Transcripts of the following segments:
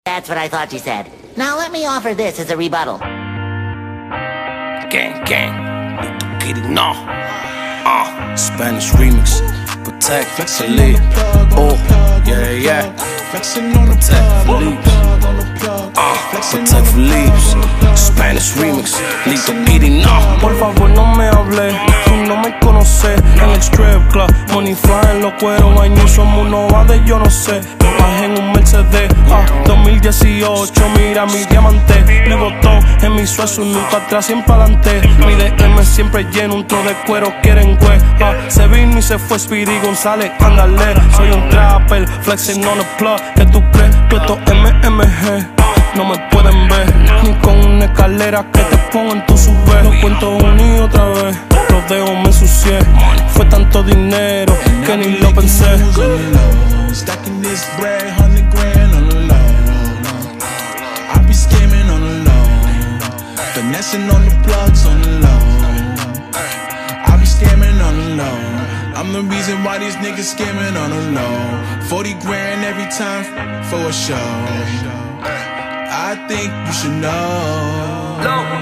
That's what I thought you said. Now let me offer this as a rebuttal. Gang, gang, get it now. Spanish remix, protect, flex and lead. Oh, yeah, yeah. Flexing on the plug, protect for leaves. Spanish remix, listo, get it now. Por favor no me hables, tú no me conoces. En el strip club, money flying, los cueros baños, somos unos de yo no sé. Bajé en un Mercedes, 2018, mira mi diamante. Mi botón en mi suezo, nunca atrás, siempre adelante. Mi DM siempre lleno, un tro de cuero, quieren güey. Se vino y se fue Speedy González, ándale. Soy un trapper, flexing on the plug. ¿Qué tú crees? Que esto MMG no me pueden ver, ni con una escalera que te pongan tu subir. Lo cuento una y otra vez, los dedos me ensucié. Fue tanto dinero que ni lo pensé. Stacking this bread, 100 grand on the low. I be scamming on the low, finessing on the plugs on the low. I be scamming on the low. I'm the reason why these niggas scamming on the low. 40 grand every time for a show. I think you should know.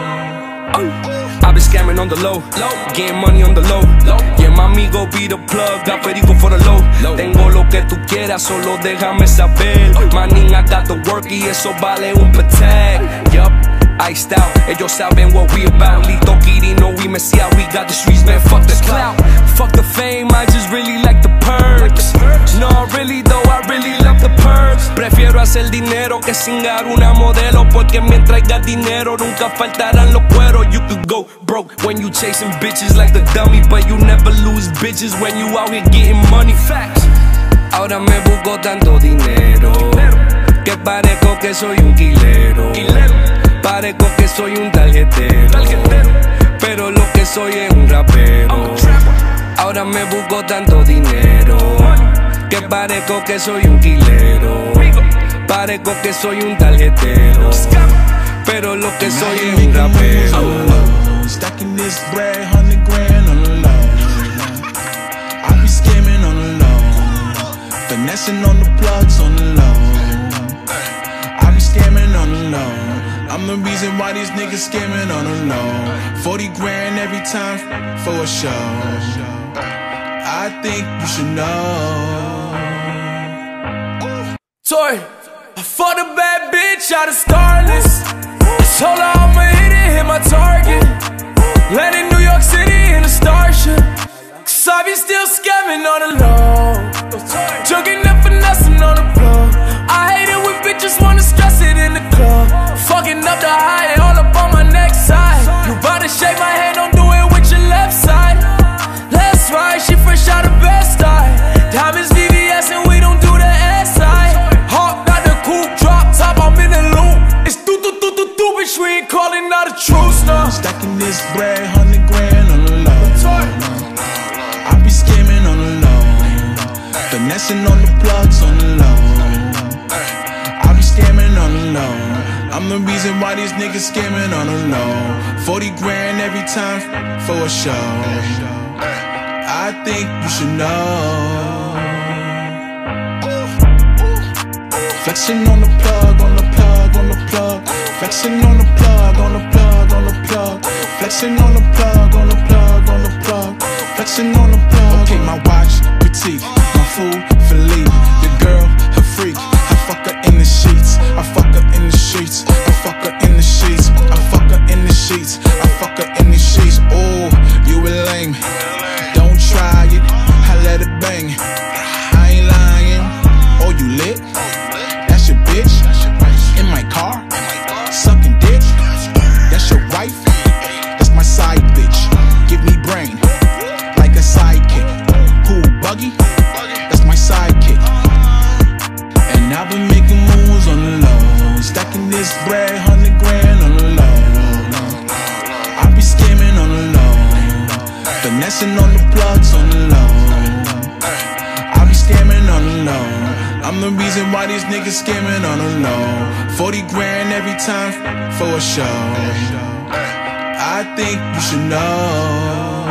I been scamming on the low, getting money on the low. Yeah, mami, go be the plug, got perico for the low. Tengo lo que tú quieras, solo déjame saber. Manín, I got the work y eso vale un patag. Yup, iced out, ellos saben what we about. Lito Quirino, we Messia, we got the streets, man, fuck the clout. Fuck the fame, I just really like the perks. No, really though, I really love the perks. Prefiero hacer dinero que cingar una modelo, porque mientras haya dinero nunca faltarán los cueros. You could go broke when you chasing bitches like the dummy, but you never lose bitches when you out here getting money. Facts. Ahora me busco tanto dinero que parezco que soy un quilero. Parezco que soy un tarjetero, pero lo que soy es un rapero. Ahora me busco tanto dinero que parezco que soy un quilero. Parezco que soy un tarjetero, pero lo que soy es un rapero. Stacking this bread, 100 grand on the low. I be scamming on the low, finessing on the plugs on the low. I be scamming on the low. I'm the reason why these niggas scamming on the low. 40 grand every time for a show. I think you should know. Toy, I fucked a bad bitch out of Starless. I told her I'ma hit my target. Landed New York City in a Starship, 'cause I be still scamming on the low. Jugging up finessing on the plug. I hate it when bitches wanna stress it in the club. Fucking up the high, all up on my neck side. You bout to shake my hand, don't do it with your left side. That's right, she fresh out of Bed-Stuy. Diamonds VVS and we don't do the S-side. Hawk got the coupe, drop top, I'm in the loop. It's do, bitch, we ain't calling out a truce, no. Stacking this bread, 100 grand on the low. I be scamming on the low, finessing on the plugs on the low. I be scamming on the low. I'm the reason why these niggas scamming on the low. 40 grand every time for a show. I think you should know. Flexing on the plug, on the plug, on the plug. Flexing on the plug, on the plug, on the plug. Flexing on the plug, on the plug, on the plug. Flexing on the plug. Okay, my watch, petite. My food, Philippe. The girl, her freak. I fuck her in the sheets. I fuck her in the sheets. I fuck her in the sheets. I fuck her in the sheets. I fuck her in the sheets. Oh, you a lame. Don't try it. I let it bang. I ain't lying. Oh, you lit? That's your bitch. In my car. Sucking dick. That's your wife. That's my side bitch. Give me brain. Like a sidekick. Who, Buggy? That's my sidekick. And I've been making moves on the low. Stacking this bread, 100 grand on the low. I be scamming on the low, finessing on the plugs on the low. I be scamming on the low. I'm the reason why these niggas scamming on the low. 40 grand every time for a show. I think you should know.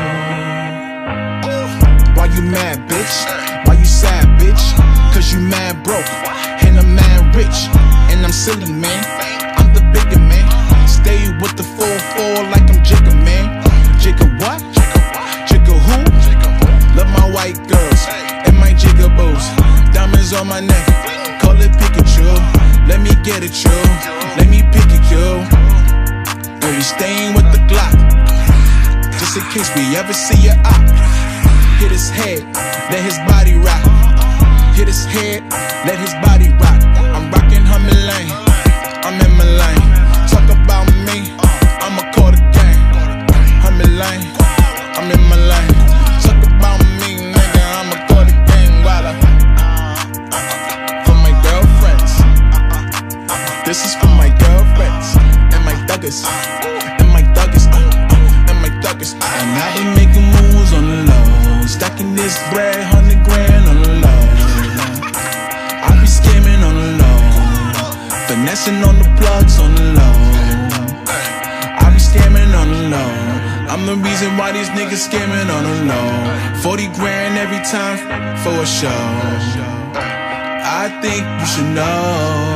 Why you mad, bitch? Why you sad, bitch? 'Cause you mad broke and a man rich, and I'm silly, man. I'm the bigger man. Stay with the 4-4 like I'm Jigga, man. Jigga what? Jigga who? Love my white girls and my jigaboos. Diamonds on my neck, call it Pikachu. Let me get it, you. Let me pick it, you. And we staying with the Glock, just in case we ever see ya out. Hit his head, let his body rock. Hit his head, let his body rock. I'm rockin' Hummer Lane, I'm in my lane. Talk about me, I'ma call the game. Hummer Lane, I'm in my lane. Talk about me, nigga, I'ma call the game. Walla. For my girlfriends, this is for my girlfriends and my thuggers, and my thuggers, and my thuggers. And I've been making moves on the low, stacking this bread, 100 grand on the low. I be scamming on the low, finessing on the plugs on the low. I be scamming on the low. I'm the reason why these niggas scamming on the low. 40 grand every time for a show. I think you should know.